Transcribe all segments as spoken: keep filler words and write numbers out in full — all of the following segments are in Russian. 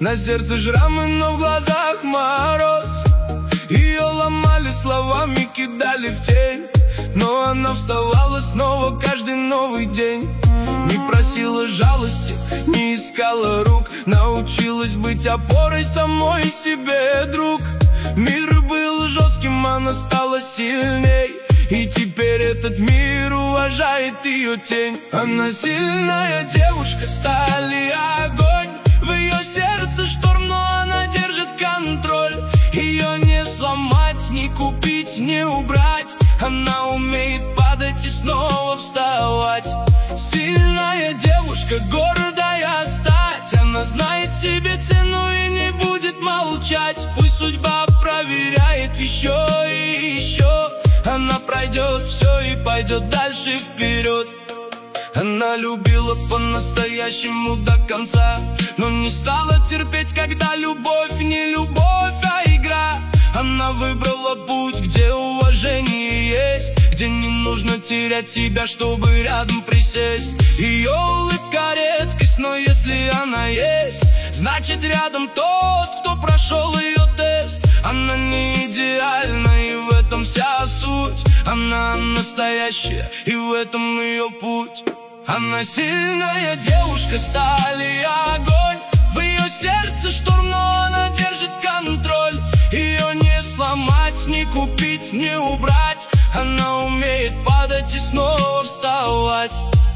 На сердце шрамы, но в глазах мороз. Ее ломали словами, кидали в тень, но она вставала снова каждый новый день. Не просила жалости, не искала рук, научилась быть опорой самой себе, друг. Мир был жестким, она стала сильней, и теперь этот мир уважает ее тень. Она сильная девушка, сталь и огонь. В ее сердце шторм, но она держит контроль. Ее не сломать, не купить, не убрать. Она умеет падать и снова вставать. Сильная девушка, гордая стать. Она знает себе цену и не будет молчать. Пусть судьба проверяет еще и еще, она пройдет все и пойдет дальше вперед. Она любила по-настоящему до конца, но не стала терпеть, когда любовь не любовь, а игра. Она выбрала путь, где уважение есть, где не нужно терять себя, чтобы рядом присесть. Ее улыбка редкость, но если она есть, значит рядом тот, кто прошел ее тест. Она не идеальна, и в этом вся суть. Она настоящая, и в этом ее путь. Она сильная девушка, сталь и огонь. В ее сердце шторм, но она держит контроль. Ее не сломать, не купить, не убрать. Она умеет падать и снова вставать.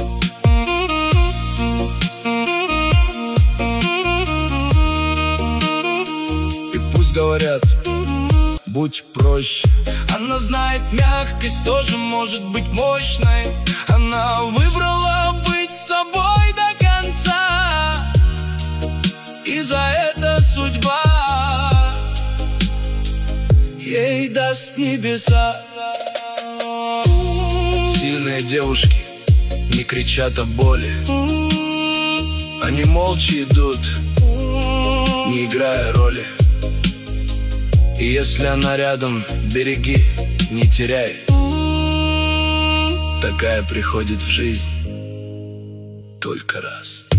И пусть говорят, будь проще. Она знает, мягкость тоже может быть мощной. Она выбрала быть собой до конца, и за это судьба ей даст небеса. Сильные девушки не кричат о боли, они молча идут, не играя роли. И если она рядом, береги, не теряй. Такая приходит в жизнь только раз.